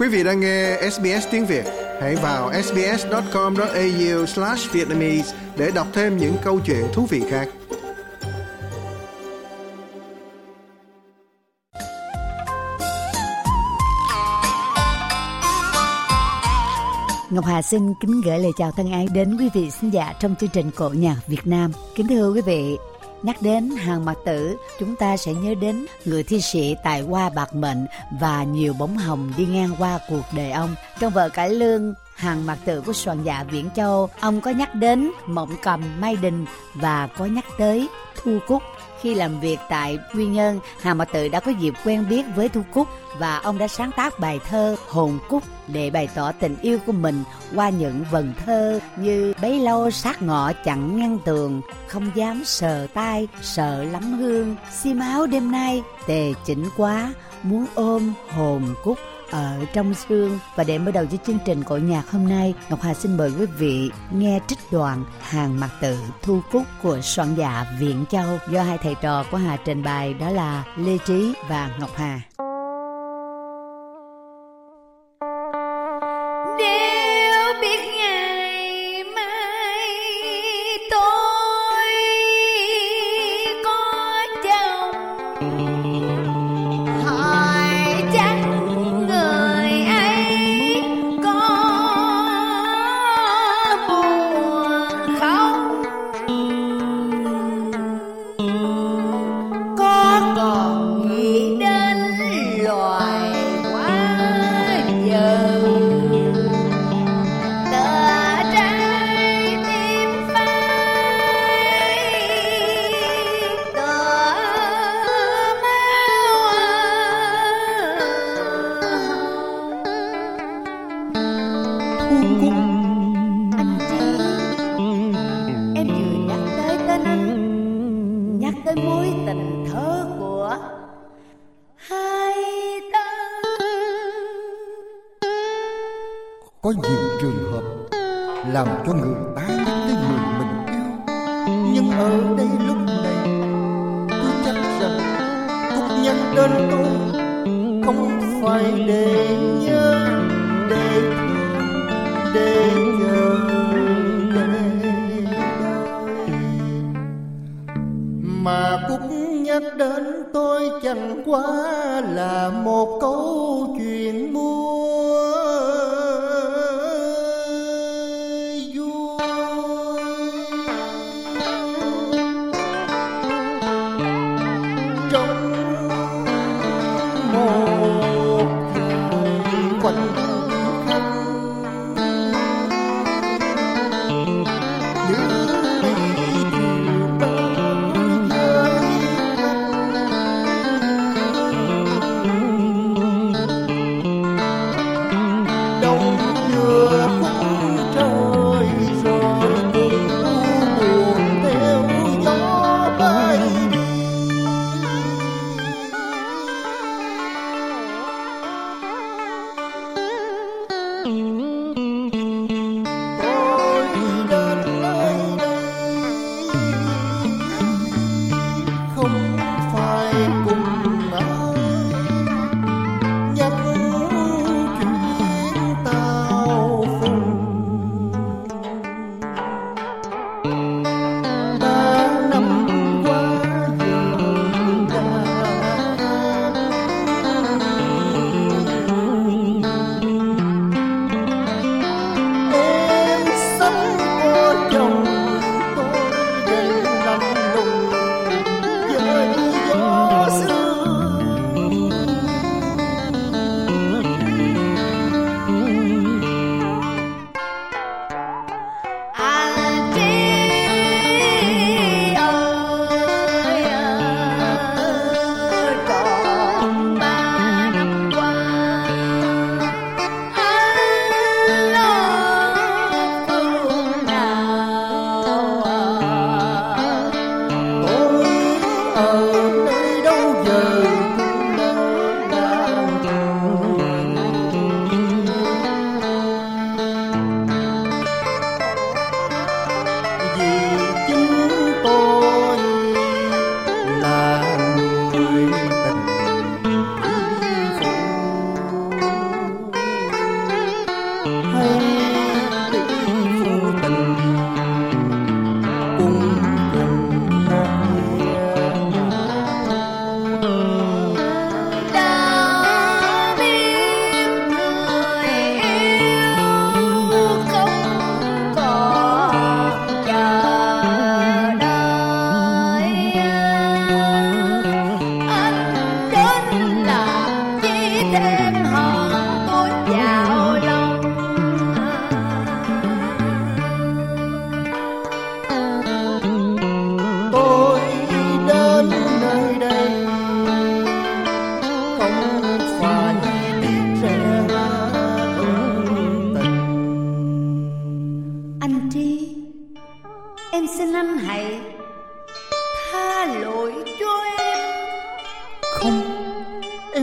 Quý vị đang nghe SBS tiếng Việt. Hãy vào sbs.com.au/vietnamese để đọc thêm những câu chuyện thú vị khác. Ngọc Hà xin kính gửi lời chào thân ái đến quý vị khán giả trong chương trình Cổ nhạc Việt Nam. Kính thưa quý vị, nhắc đến Hàn Mặc Tử, chúng ta sẽ nhớ đến người thi sĩ tài hoa bạc mệnh và nhiều bóng hồng đi ngang qua cuộc đời ông. Trong vở cải lương Hàn Mặc Tử của soạn giả Viễn Châu, ông có nhắc đến Mộng Cầm, Mai Đình và có nhắc tới Thu Cúc. Khi làm việc tại Quy Nhơn, Hàn Mặc Tử đã có dịp quen biết với Thu Cúc và ông đã sáng tác bài thơ Hồn Cúc để bày tỏ tình yêu của mình qua những vần thơ như bấy lâu sát ngọ chặn ngăn tường, không dám sờ tai, sợ lắm hương, xiêm áo đêm nay tề chỉnh quá, muốn ôm hồn Cúc ở trong xương. Và để mở đầu cho chương trình Cổ nhạc hôm nay, Ngọc Hà xin mời quý vị nghe trích đoạn Hàn Mặc Tử Thu Cúc của soạn giả Viễn Châu do hai thầy trò của Hà trình bày, đó là Lê Trí và Ngọc Hà. Có nhiều trường hợp làm cho người ta nhắc tới người mình yêu, nhưng ở đây lúc này tôi chắc rằng Cúc nhắc đến tôi không phải để nhớ, để thương, để chờ, để đợi, mà Cúc nhắc đến tôi chẳng qua là một câu chuyện mua.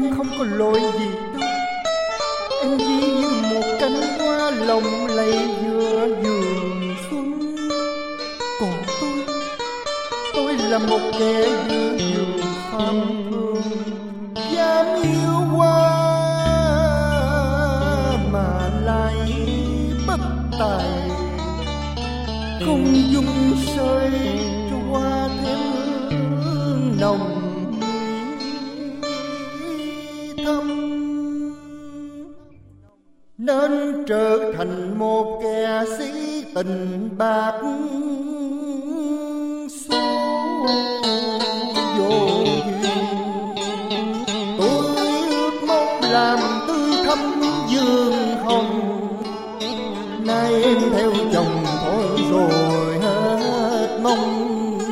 em không có lỗi gì đâu. Em chỉ như một cánh hoa lộng lẫy giữa vườn xuân. Còn tôi là một kẻ giữa vườn phàm thường, dám yêu hoa mà lại bất tài, không dung sơi cho hoa thêm hương nồng thâm, nên trở thành một kẻ sĩ tình bạc số vô duyên. Tôi ước mong làm tươi thắm dương hồng, nay em theo chồng thôi rồi hết mong.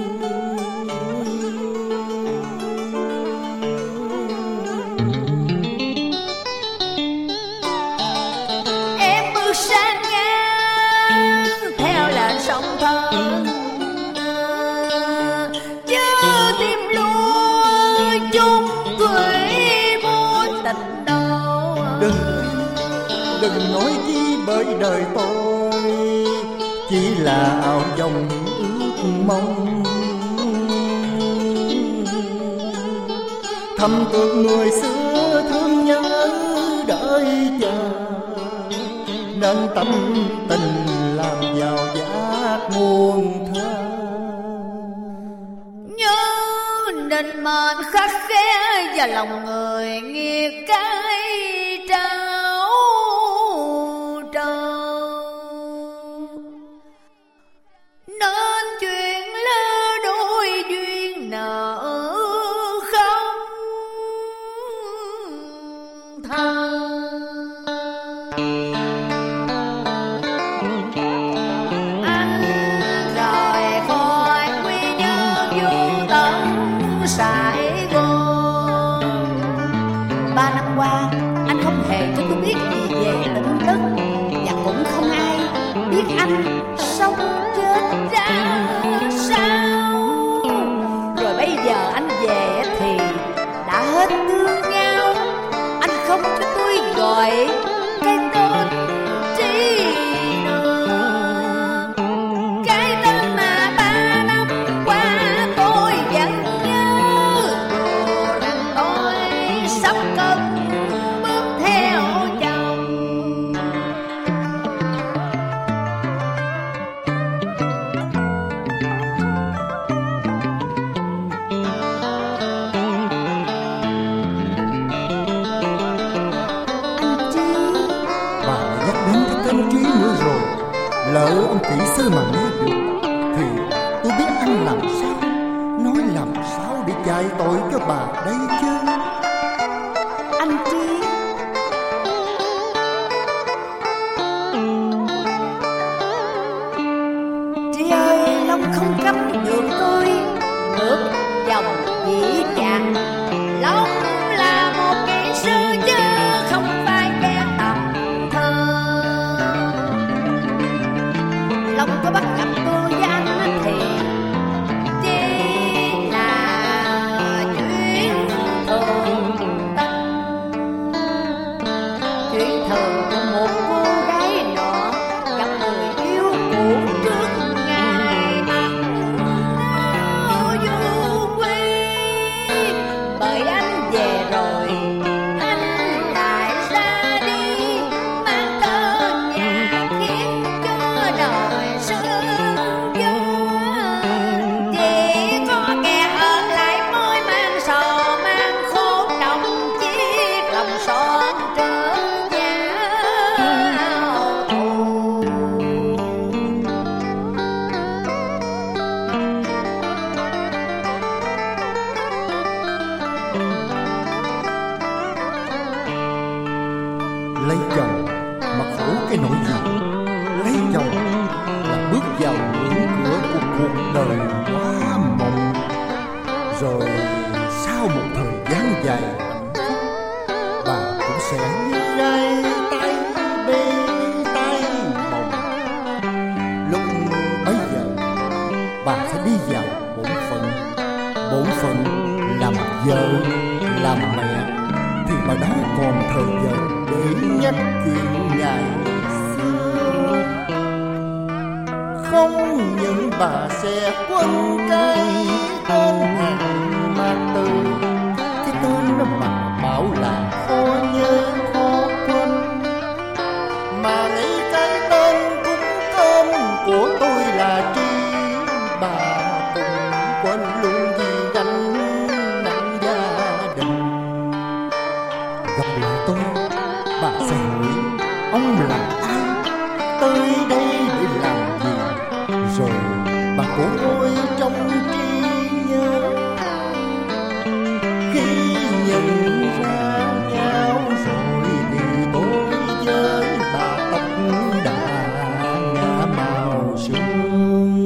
Em bước sang ngang theo làn sóng thơ, chưa tìm lui chung tuổi vô tình đâu. Đừng nói chi bởi đời tôi chỉ là ảo vọng ước mong. Thầm tưởng người xưa thương nhớ đợi chờ, nên tâm tình làm giàu giác muôn thơ. Nhớ định mệnh khắc khe và lòng người nghiệt cái trao trâu, nên chuyện lỡ đôi duyên nợ không tha. Anh rời khỏi quy nhớ vô tận Sài Gòn. 3 năm qua anh không hề cho tôi biết gì về tin tức, và cũng không ai biết anh sống chết ra sao. Rồi bây giờ anh về thì đã hết thương nhau. Anh không cho tôi gọi cái tên chi nữa, cái tên mà 3 năm qua tôi vẫn nhớ. Dù rằng tôi sắp cất bước theo chồng. Bà lại nhắc đến cái tên Trí nữa rồi. Lỡ ông kỹ sư mà nghe được thì tôi biết anh làm sao, nói làm sao để chạy tội cho bà đây chứ. Anh Trí, Trí ơi, lòng không cấm được tôi ngược dòng dĩ dàng. Lòng là một kỹ sư chứ không phải kẻ tầm thường. Lòng có bắt gặp tôi với anh thì chỉ là chuyện thường tình. Chuyện thường của một cô gái nọ gặp người yêu cũ trước ngày du quy. Bởi anh về rồi anh lại ra đi, mang tên nhà khiến cho đời sương gió. Chỉ có kẻ ở lại mới mang sầu mang khổ trong chiếc lòng son trở giao thù. Lấy chồng mà khổ cái nỗi gì? Lấy chồng là bước vào ngưỡng cửa của cuộc đời quá mộng. Rồi sau một thời gian dài hạnh phúc, bà cũng sẽ gai tay bê tay mộng. Lúc bấy giờ bà sẽ đi vào bổn phận làm vợ làm mẹ, thì mà đã còn thời giờ để nhắc chuyện ngày xưa. Không những bà sẽ quên cái tên Hàn Mạc Tử, cái tên mà bảo là khó nhớ khó quên, mà lấy cái tên cúng cơm của tôi là Tri, bà cũng quên luôn vì gánh nặng gia đình. Gặp lại tôi, bà sẽ hỏi ông là ai, tới đây để làm gì, rồi bà của tôi trong trí nhớ. Khi nhận ra nhau rồi thì tôi với bà tóc đã ngả màu sương.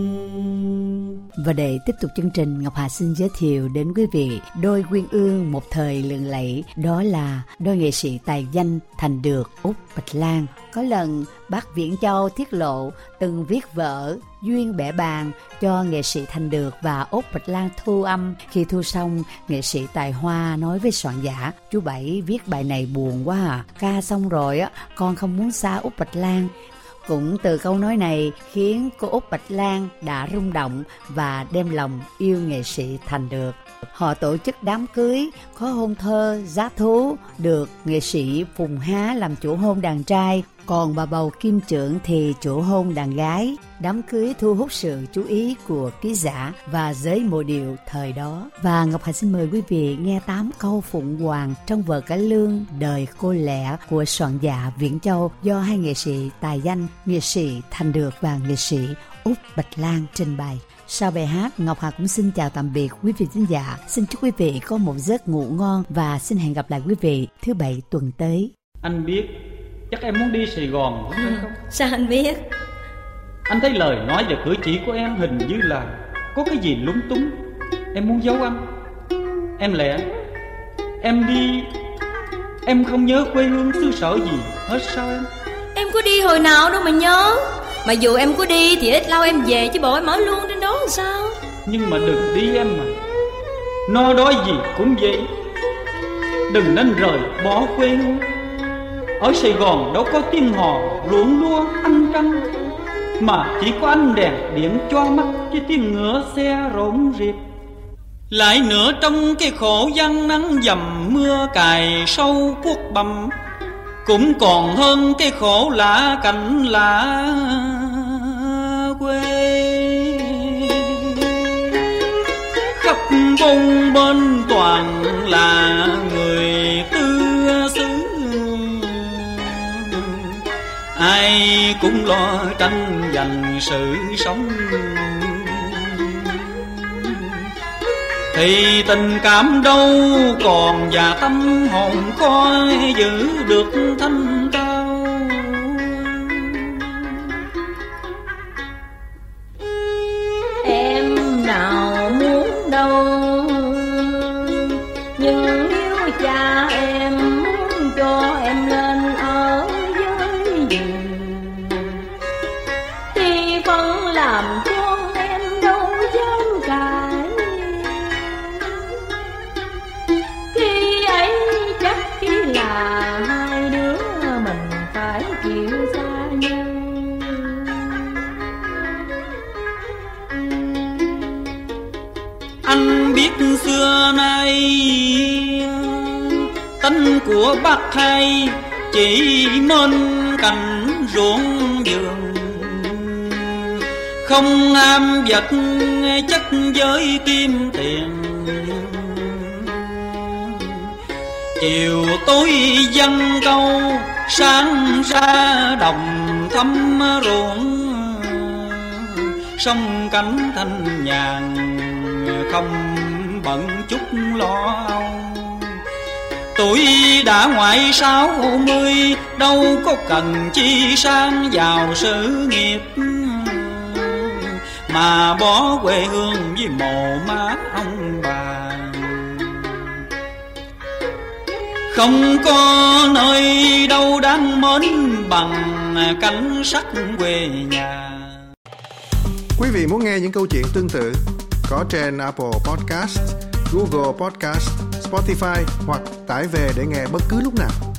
Và để tiếp tục chương trình, Ngọc Hà xin giới thiệu đến quý vị đôi uyên ương một thời lừng lẫy, đó là đôi nghệ sĩ tài danh Thành Được, Út Bạch Lan. Có lần bác Viễn Châu tiết lộ từng viết vở Duyên Bẻ Bàn cho nghệ sĩ Thành Được và Út Bạch Lan thu âm. Khi thu xong, nghệ sĩ Tài Hoa nói với soạn giả: "Chú Bảy viết bài này buồn quá à, ca xong rồi á, con không muốn xa Út Bạch Lan." Cũng từ câu nói này khiến cô Út Bạch Lan đã rung động và đem lòng yêu nghệ sĩ Thành Được. Họ tổ chức đám cưới có hôn thơ giá thú, được nghệ sĩ Phùng Há làm chủ hôn đàn trai, còn bà bầu Kim Trưởng thì chủ hôn đàn gái. Đám cưới thu hút sự chú ý của ký giả và giới mộ điệu thời đó. Và Ngọc Hà xin mời quý vị nghe 8 câu phụng hoàng trong vở cải lương Đời Cô Lẻ của soạn giả Viễn Châu do hai nghệ sĩ tài danh, nghệ sĩ Thành Được và nghệ sĩ Út Bạch Lan trình bày. Sau bài hát, Ngọc Hà cũng xin chào tạm biệt quý vị khán giả. Xin chúc quý vị có một giấc ngủ ngon và xin hẹn gặp lại quý vị thứ Bảy tuần tới. Anh biết chắc em muốn đi Sài Gòn đúng không? Sao anh biết? Anh thấy lời nói và cử chỉ của em hình như là có cái gì lúng túng. Em muốn giấu anh. Em lẽ em đi, em không nhớ quê hương xứ sở gì hết sao em? Em có đi hồi nào đâu mà nhớ. Mà dù em có đi thì ít lâu em về chứ bộ em ở luôn trên đó làm sao? Nhưng mà đừng đi em mà. No đói gì cũng vậy. Đừng nên rời bỏ quê hương. Ở Sài Gòn đâu có tiếng hò ruộng lúa ăn canh, mà chỉ có ánh đèn điện cho mắt với tiếng ngựa xe rộn rịp. Lại nữa trong cái khổ gian nắng dầm mưa cài sâu cuốc bầm, cũng còn hơn cái khổ lạ cảnh lạ quê. Khắp bông bên toàn là người tư xứ, ai cũng lo tranh giành sự sống, thì tình cảm đâu còn và tâm hồn khó giữ được thanh cao. Em nào muốn đâu, nhưng nếu cha em muốn cho em lên ở với rừng, thì vẫn làm con em đâu dám cãi. Khi ấy chắc khi là hai đứa mình phải chịu xa nhau. Anh biết xưa nay tánh của bác hai chỉ nên cành ruộng vườn, không ham vật chất với kim tiền. Chiều tối dâng câu, sáng ra đồng thăm ruộng, sông cánh thanh nhàn không bận chút lo âu. Tuổi đã ngoại 60, đâu có cần chi sang vào sự nghiệp, mà bỏ quê hương với mồ má ông bà. Không có nơi đâu đáng mến bằng cảnh sắc quê nhà. Quý vị muốn nghe những câu chuyện tương tự có trên Apple Podcast, Google Podcast, Spotify hoặc tải về để nghe bất cứ lúc nào.